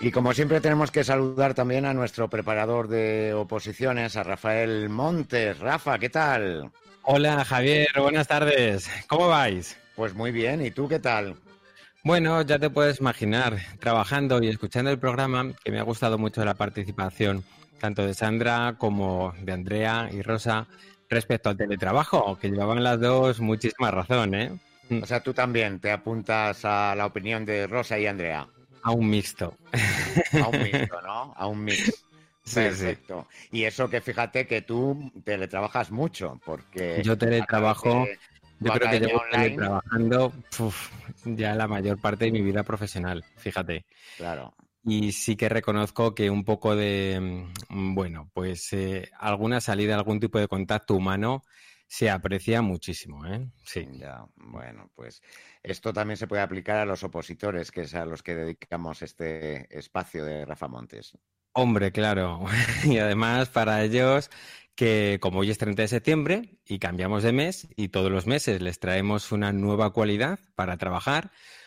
Y como siempre tenemos que saludar también a nuestro preparador de oposiciones, a Rafael Montes. Rafa, ¿qué tal? Hola Javier, buenas tardes. ¿Cómo vais? Pues muy bien, ¿y tú qué tal? Bueno, ya te puedes imaginar, trabajando y escuchando el programa, que me ha gustado mucho la participación, tanto de Sandra como de Andrea y Rosa, respecto al teletrabajo, que llevaban las dos muchísima razón, ¿eh? O sea, tú también te apuntas a la opinión de Rosa y Andrea. A un mixto. A un mixto, ¿no? A un mix. Sí, sí. Perfecto. Y eso que fíjate que tú teletrabajas mucho, porque Yo a través teletrabajo, de tu yo creo que academia llevo online, teletrabajando ya la mayor parte de mi vida profesional, fíjate. claro. Y sí que reconozco que un poco de, bueno, pues alguna salida, algún tipo de contacto humano se aprecia muchísimo, ¿eh? Sí. Ya, bueno, pues esto también se puede aplicar a los opositores, que es a los que dedicamos este espacio de Rafa Montes. Hombre, claro. Y además para ellos que como hoy es 30 de septiembre y cambiamos de mes y todos los meses les traemos una nueva cualidad para trabajar,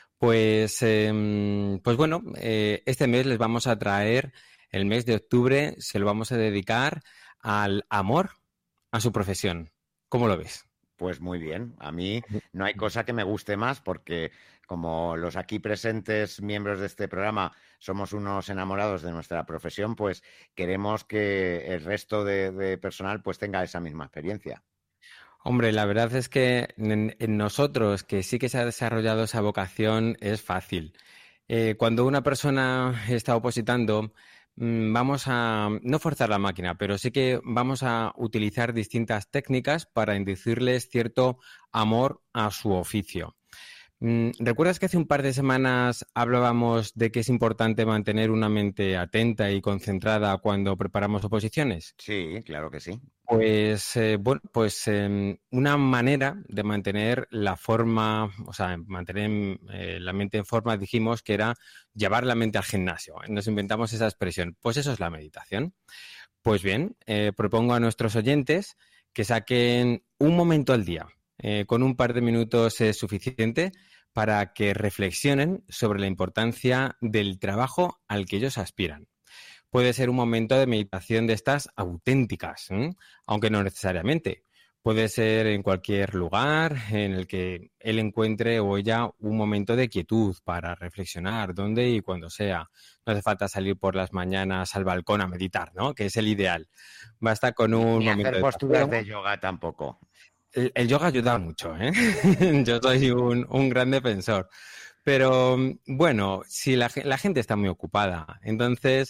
pues bueno, este mes les vamos a traer, el mes de octubre se lo vamos a dedicar al amor a su profesión. ¿Cómo lo ves? Pues muy bien, a mí no hay cosa que me guste más porque como los aquí presentes miembros de este programa somos unos enamorados de nuestra profesión, pues queremos que el resto de personal pues tenga esa misma experiencia. Hombre, la verdad es que en nosotros, que sí que se ha desarrollado esa vocación, es fácil. Cuando una persona está opositando, vamos a no forzar la máquina, pero sí que vamos a utilizar distintas técnicas para inducirles cierto amor a su oficio. ¿Recuerdas que hace un par de semanas hablábamos de que es importante mantener una mente atenta y concentrada cuando preparamos oposiciones? Sí, claro que sí. Pues bueno, pues una manera de mantener la forma, o sea, mantener la mente en forma, dijimos que era llevar la mente al gimnasio. Nos inventamos esa expresión. Pues eso es la meditación. Pues bien, propongo a nuestros oyentes que saquen un momento al día. Con un par de minutos es suficiente para que reflexionen sobre la importancia del trabajo al que ellos aspiran. Puede ser un momento de meditación de estas auténticas, aunque no necesariamente. Puede ser en cualquier lugar en el que él encuentre o ella un momento de quietud para reflexionar, donde y cuando sea. No hace falta salir por las mañanas al balcón a meditar, ¿no? Que es el ideal. Basta con un Ni momento hacer de posturas de paseo. yoga tampoco. El yoga ayuda mucho, ¿eh? Yo soy un gran defensor. Pero bueno, si la gente está muy ocupada, entonces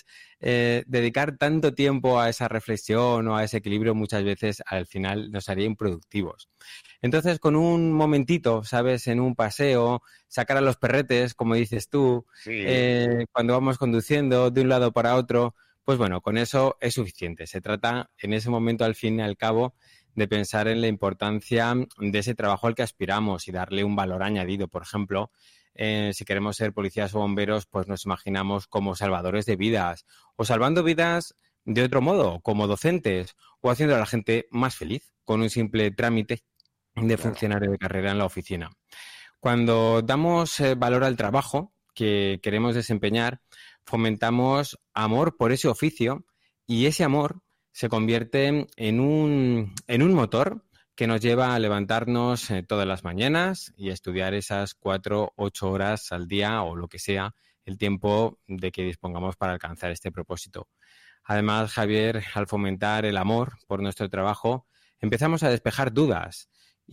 dedicar tanto tiempo a esa reflexión o a ese equilibrio muchas veces al final nos haría improductivos. Entonces, con un momentito, ¿sabes? En un paseo, sacar a los perretes, como dices tú, Sí, cuando vamos conduciendo de un lado para otro, pues bueno, con eso es suficiente. Se trata en ese momento, al fin y al cabo, de pensar en la importancia de ese trabajo al que aspiramos y darle un valor añadido. Por ejemplo, si queremos ser policías o bomberos, pues nos imaginamos como salvadores de vidas o salvando vidas de otro modo, como docentes o haciendo a la gente más feliz con un simple trámite de claro. funcionario de carrera en la oficina. Cuando damos valor al trabajo que queremos desempeñar, fomentamos amor por ese oficio y ese amor se convierte en un motor que nos lleva a levantarnos todas las mañanas y a estudiar esas 4, 8 horas al día o lo que sea el tiempo de que dispongamos para alcanzar este propósito. Además, Javier, al fomentar el amor por nuestro trabajo, empezamos a despejar dudas.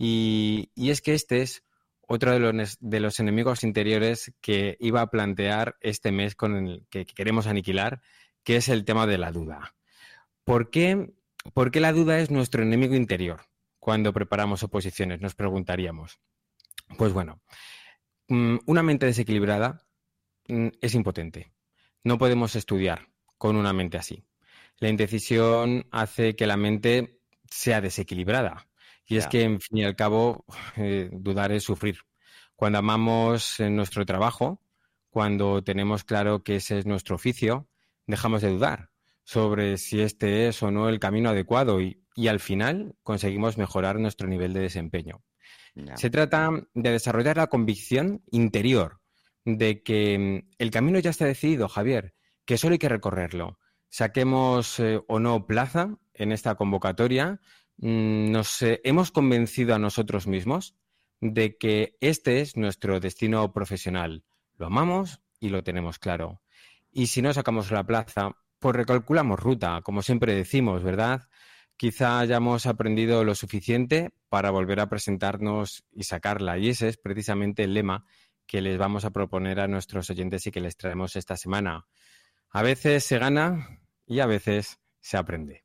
Y es que este es otro de los enemigos interiores que iba a plantear este mes con el que queremos aniquilar, que es el tema de la duda. ¿Por qué, por qué la duda es nuestro enemigo interior? Cuando preparamos oposiciones, nos preguntaríamos. Pues bueno, una mente desequilibrada es impotente. No podemos estudiar con una mente así. La indecisión hace que la mente sea desequilibrada. Y es Ya. que, en fin y al cabo, dudar es sufrir. Cuando amamos nuestro trabajo, cuando tenemos claro que ese es nuestro oficio, dejamos de dudar sobre si este es o no el camino adecuado y al final conseguimos mejorar nuestro nivel de desempeño. Ya. Se trata de desarrollar la convicción interior de que el camino ya está decidido, Javier, que solo hay que recorrerlo. Saquemos o no plaza en esta convocatoria, nos hemos convencido a nosotros mismos de que este es nuestro destino profesional. Lo amamos y lo tenemos claro. Y si no sacamos la plaza, pues recalculamos ruta, como siempre decimos, ¿verdad? Quizá hayamos aprendido lo suficiente para volver a presentarnos y sacarla. Y ese es precisamente el lema que les vamos a proponer a nuestros oyentes y que les traemos esta semana. A veces se gana y a veces se aprende.